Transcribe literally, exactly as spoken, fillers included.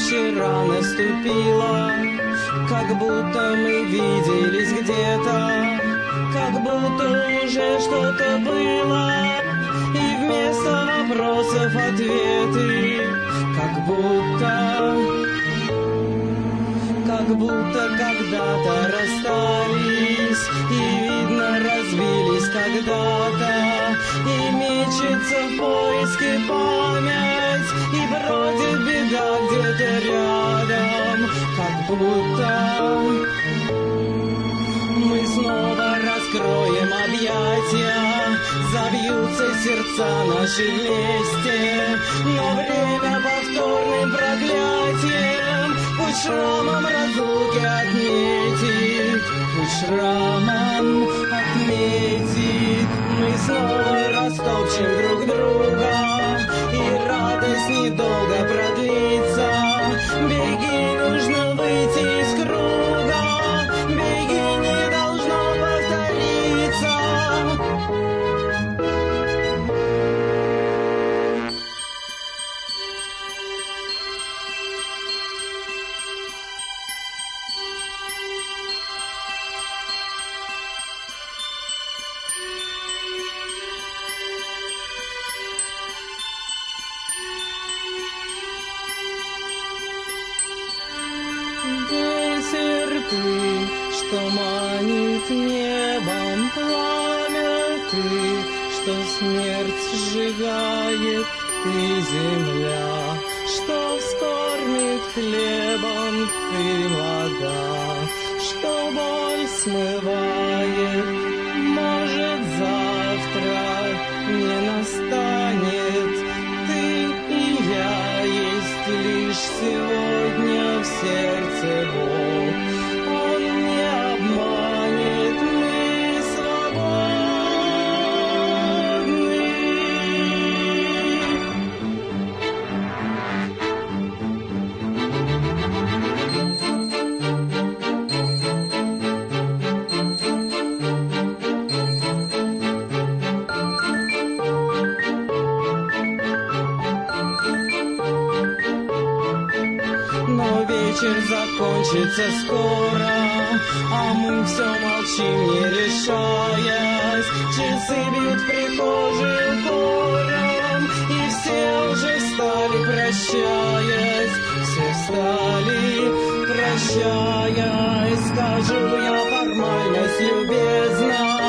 вчера наступила, как будто мы виделись где-то, как будто уже что-то было, и вместо вопросов ответы, как будто, как будто когда-то расстались, и видно разбились когда-то, и мечется в поиске память, и бродит беда где-то рядом, как будто мы снова раскроем объятия, забьются сердца наши вместе, но время повторным проклятием пусть шрамом разлуки отметит, пусть шрамом отметит. Мы снова растопчем друг друга, и радость недолго продлится. Беги, нужно выйти из круга, беги, не должно повториться. Ты, что манит небом пламя, ты, что смерть сжигает, ты, земля, что вскормит хлебом, ты, вода, что боль смывает. Может, завтра не настанет, ты и я есть лишь сегодня в сердце Бог. Но вечер закончится скоро, а мы все молчим, не решаясь. Часы бьют в прихожей укором, и все уже встали, прощаясь. Все встали, прощаясь. Скажу я формальность любезна,